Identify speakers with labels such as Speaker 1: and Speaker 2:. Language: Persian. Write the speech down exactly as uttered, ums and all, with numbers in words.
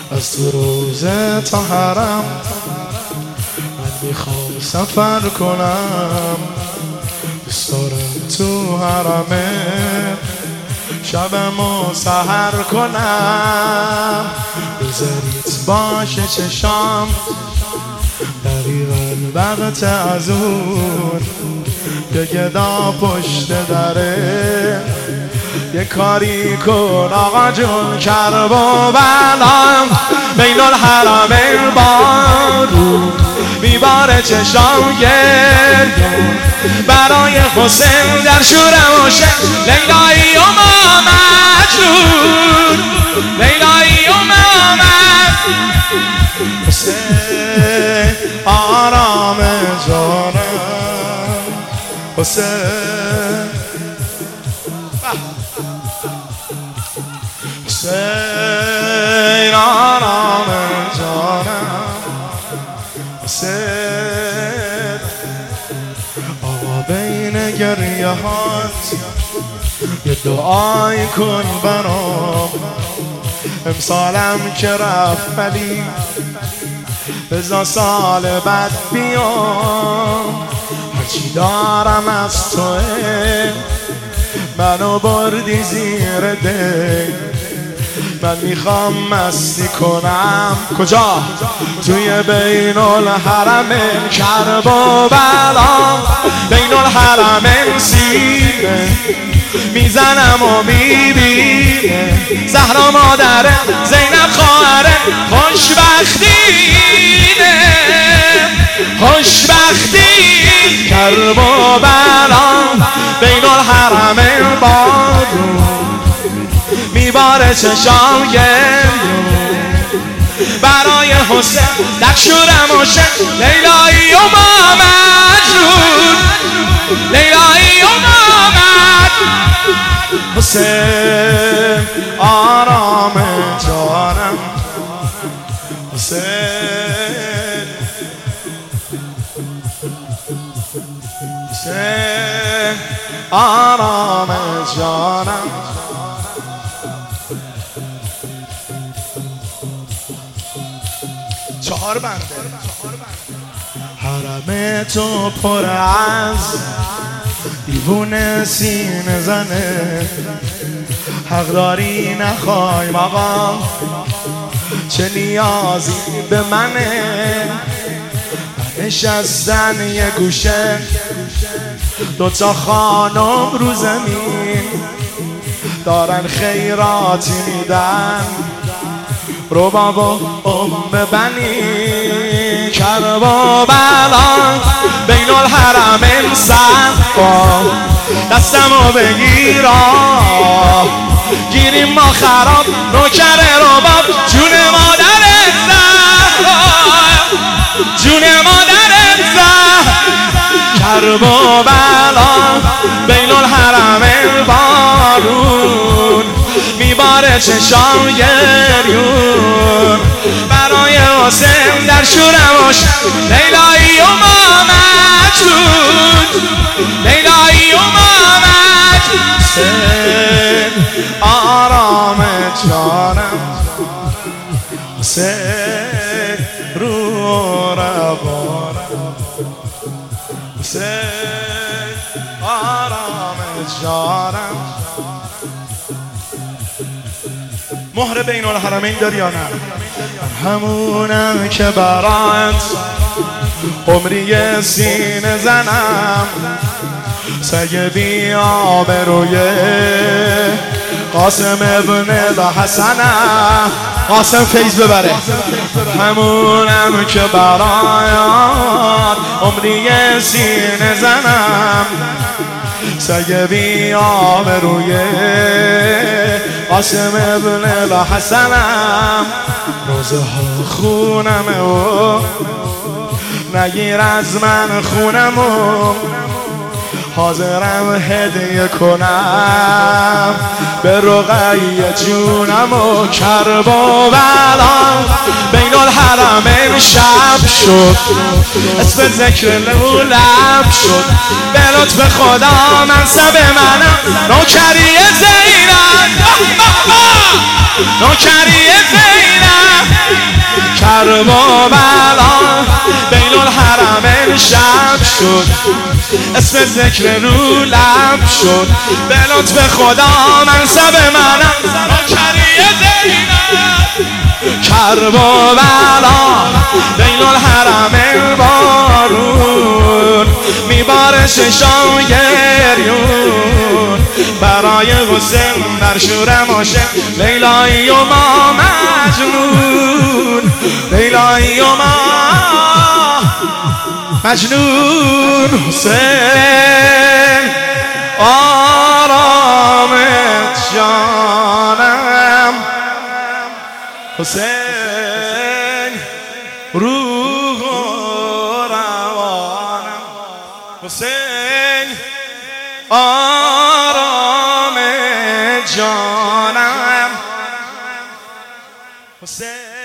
Speaker 1: از تو روزه تا حرم من میخوام سفر کنم، دوست دارم تو حرمه شبم و سحر کنم، بذارید باشه چشام دقیقا وقت از اون که گدا پشت دره یه کاری کن آقا جون. کرب و بلام بین الحرمین بارون میباره چشام گریون برای حسین در شورم و شک لیلایی و ما مجنون لیلایی و ما مجنون حسین آرام جانم حسین حسین آرام جانم حسین. آقا بین گریه هات یه دعای کن برام، امسالم که رفت ولی بزا سال بعد بیام، هرچی دارم از توه منو بردی زیر دل، من میخوام مستی کنم کجا؟ توی بین الحرمین. کرب و بلام بین الحرمین سیبه میزنم و میبینه زهرا مادره زینب خواهره خوشبختینه خوشبختی. کرب و بلام بین الحرمین بارون میباره چشام گریون برای حسین در شورم و شک لیلایی و ما مجنون لیلایی و ما مجنون حسین آرام جانم حسین حسین آرام جانم. چهار بنده حرم تو پر از دیوونه سینه زنه، حق داری نخوایم آقا چه نیازی به منه، نشستن یه گوشه دوتا خانم رو زمین دارن خیراتی میدن رو بابا ام بنی. کرب و بلام بین الحرمین صفا دستمو بگیرا گیریم ما خراب نوکر رباب جون مادر زهرا جون مادر زهرا. کرب و بلام بین الحرمین بارون میباره چشام گریون برای حسین در شورم و شک لیلایی و ما مجنون لیلایی و ما مجنون حسین آرام جانم حسین رو روانم حسین آرام جانم. مهر بین الحرمین داری یا نه؟ همونم که برات عمری سینه زنم، سگ بی آبروی قاسم ابن الحسنم. قاسم فیض ببره. همونم که برات عمری سینه زنم، سگ بی آبروی قاسم ابن الحسنم. روزه ها خونمه و نگیر از من خونمو، حاضرم هدیه کنم به رقیه جونمو. کرب و بلام بین الحرمین شب شد، اسم ذکر لو لب شد، به لطف خدا منصب منم نوکری زینب نوکری زینب کرب و بلا بین الحرمین شب شد، اسم ذکر رو لب شد، به لطف خدا منصب منم نوکری زینب. کرب و بلا بین الحرمین بارون میباره چشام گریون، برای حسین در شورم عاشق لیلایی و ما مجنون، لیلایی و ما مجنون. حسین آرامت جانم، حسین روح و روانم، حسین آرام جانم، حسین